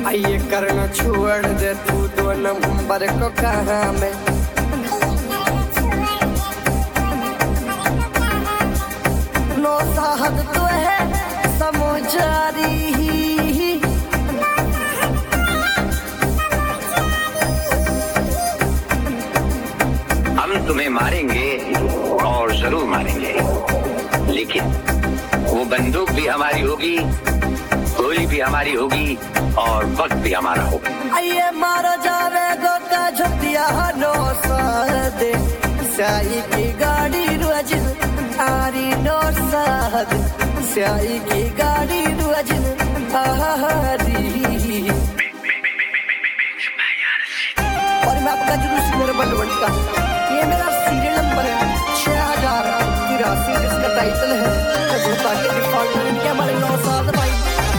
आइए करना छोड़ दे तू 2 नंबर को कहाँ में नो साहब तो है समझारी हम तुम्हें मारेंगे और जरूर मारेंगे, लेकिन वो बंदूक भी हमारी होगी, गोली भी हमारी होगी और वक्त भी हमारा होगा। आइए मारा जावे गोता झटिया नो सादे स्याही की गाड़ी रोज आरी नो साद स्याही की गाड़ी रोज आरी। और मैं आपका जुलूस मेरे बलवंत का, ये मेरा सीरियल नंबर है 6083, इसका टाइटल है कबूतर के डिफॉल्ट के हमारे 9 साल भाई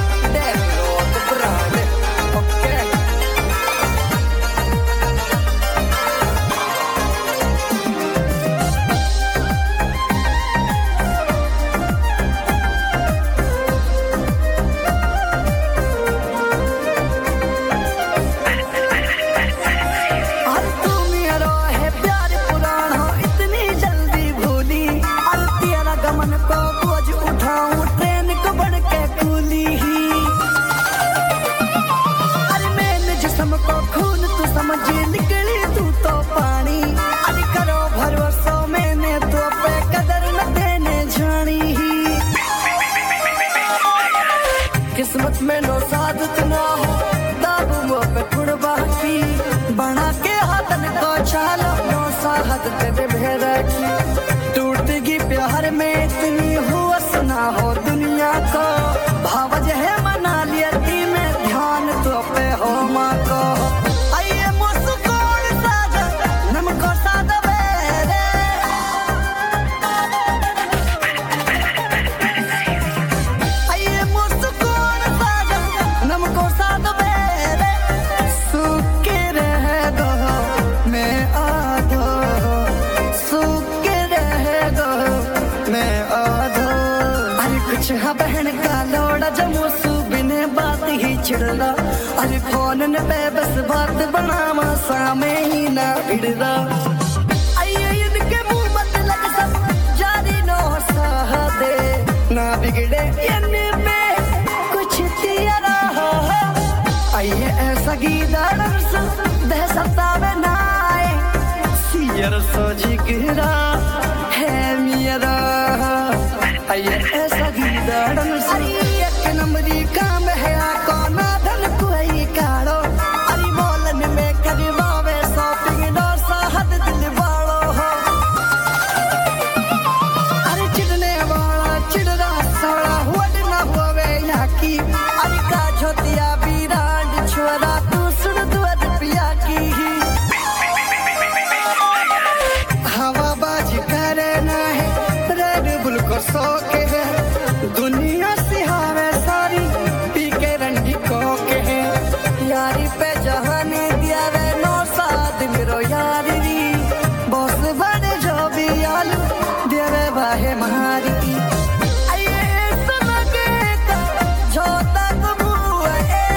किस्मत में नो सादत ना हो दाबू मुँह पे कुड़बा की बना के हाथन को चालो नो साहत तेरे भेरा की टूटगी प्यार में इतनी हुआस ना हो दुनिया को भावज है मना लिया ती में ध्यान तो पे हो माँ को आइए मुस्कुरान साजा नमको सादा बेरे आइए मुस्कुरान साजा नमको सादा बेरे सुके रह दो मैं आधो सुके रह दो मैं आधो अरे कुछ हाँ बहन का लोड़ा जमोसू बिने बात ही चिड़ला अरे फोन ने पे बस बात बनावा सामे ही ना भिड़ला आइए इनके मुंह मत लग सब जारी नो साह दे ना बिगड़े इनमे कुछ तियारा आइए ऐसा गीदड़ से दह सतावे ना आए सियर सो जिगरा है मेरा आइए ऐसा गीदड़ से एक नंबरी काम है कोना धन कोई काड़ो अरे बोलन में करवावे शॉपिंग नो साहद दिल वालो हो अरे चिड़ने वाला चिड़रा साड़ा हुआ ना हुए यहाँ की अरे का झोतिया बीरांड छोरा तू सुन दुआर पिया की हवाबाजी करे ना है रेड बुल को सो के है दुनिया से हावे सारी पी के रंडी को के है यारी पे जहानी दिया वे नो साथ मेरो यारी री बॉस बड़े जो भी आलू देवे बाहे मारी आइए समगे का जो तक बुआ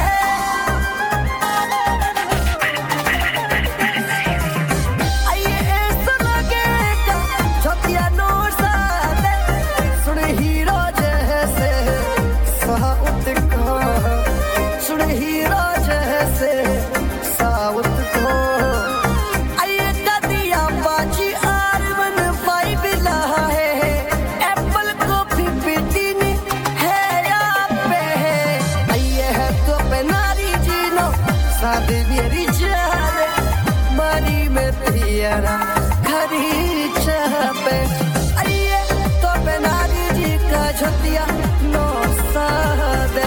आइए समगे का जो तिया नो साथ सुन हीरो जैसे साउथ को सुन हीरो जैसे साउथ को आइए दादिया बाजी R15 लहा है एप्पल कॉफी पीती है यहाँ पे आइए है तो पे नारी जीनो सादे मेरी जाने मरी में पियरा खरी चापे आइए तो पे नारी जी का झोतिया नो सादे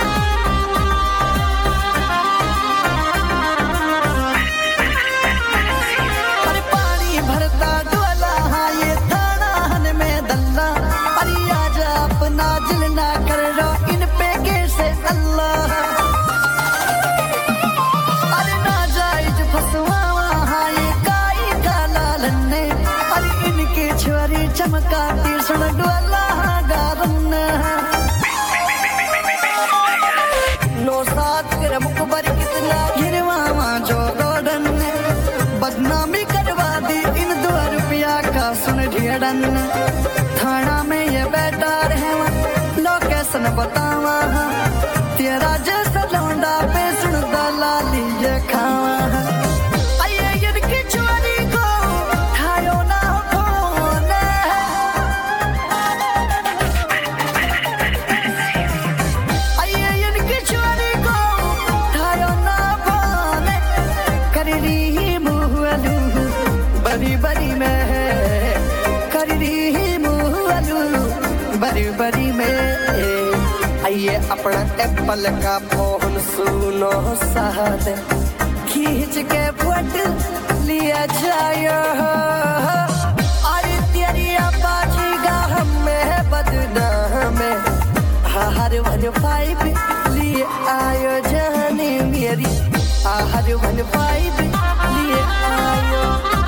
अरे पानी भरता डोला हाँ ये थाना हन में दल्ला अरे आजा अपना जिलना कर रो इन पे कैसे अल्लाह अरे ना जायज फसवा हाँ ये काई काला रन थाना में ये बैठा रहवा लोकेशन बतावा तेरा जैसा लौंडा पे सुन दलाली ये खावा आइए इनकी चोरी को ठायो ना फोन आइए इनकी चोरी को ठायो ना फोन कर रही मुहलू बड़ी बड़ी में कर रही मुहलू बड़ी बड़ी में आइए अपना एप्पल का फोन सुनो साथ खींच के फोटो लिया जाए अरे तेरी आबाजी का हमें बदनाम हर 15 लिए आयो जाने मेरी हर 15 लिए आयो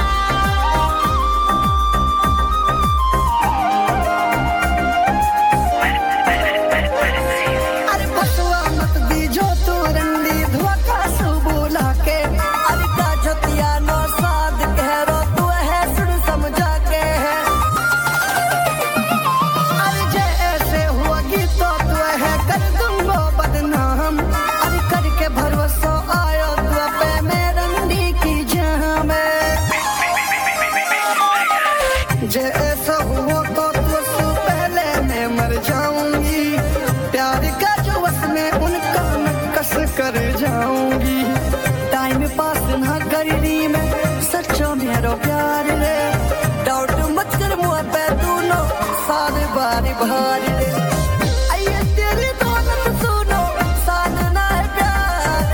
जैसा हुआ तो तुझसे पहले मैं मर जाऊंगी प्यार का जो बस में उनका नक्कस कर जाऊंगी टाइम पास ना कर रही मैं सच्चो मेरो प्यार रे डाउट मत कर मुझ पे तू नो सारे बारी भारी रे आइए तेरी दौलत सुनो साधना है प्यार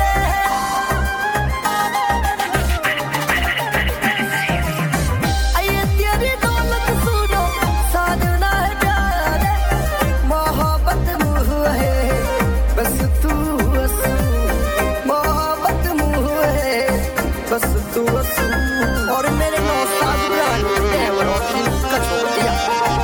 आइए तेरी बस तू और मेरे 9 साल का छोड़ दिया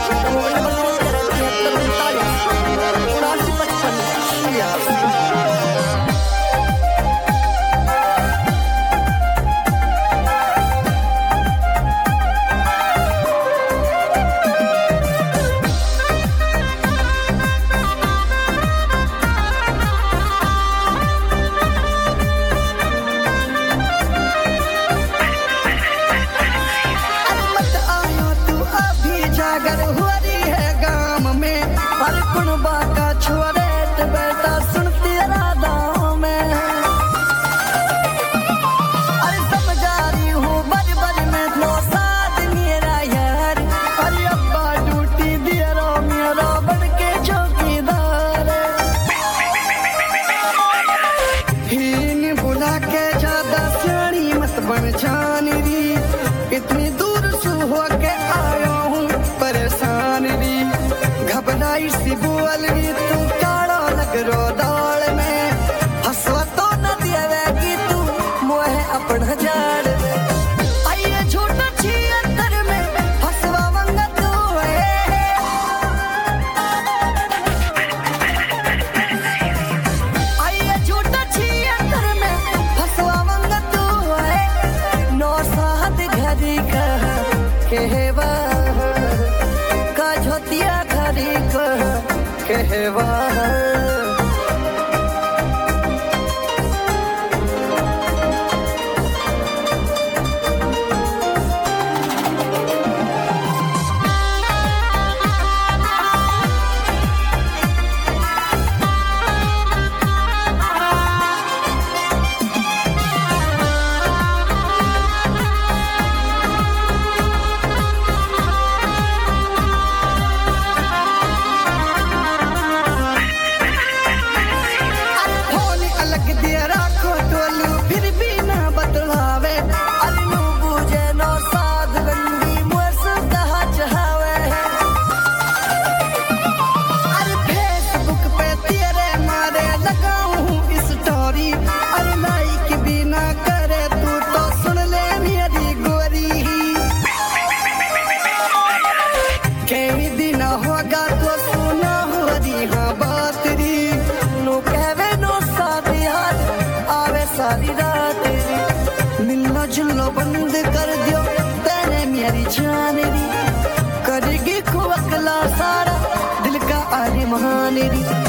अगर हुआ है गांव में हर कुनबा का छोरे तो बेटा सुन तेरा दाव में अरे समझा रही हूँ बड़ी बड़ी में लो साथ मेरा यार अरे अब्बा ड्यूटी दिया रो मेरा बन के चौकीदार हीन बुला के ज्यादा सियानी मत बन जानी री इतनी दूर से हो के आया हूँ परेशान री घबराई सी बोल री तू काड़ा लग रो दाल में हंसवा तो न दिया तू मोहे अपना जाड़ में आइए झूठा छी अंदर में हंसवा मंगा तू आइए झूठा छी अंदर में हंसवा मंगा तू 9 साथ घरी का कहवा का झोतिया घरी का कहवा सारी रात मिलना जुलना बंद कर दियो तेरे मेरी जान री नी री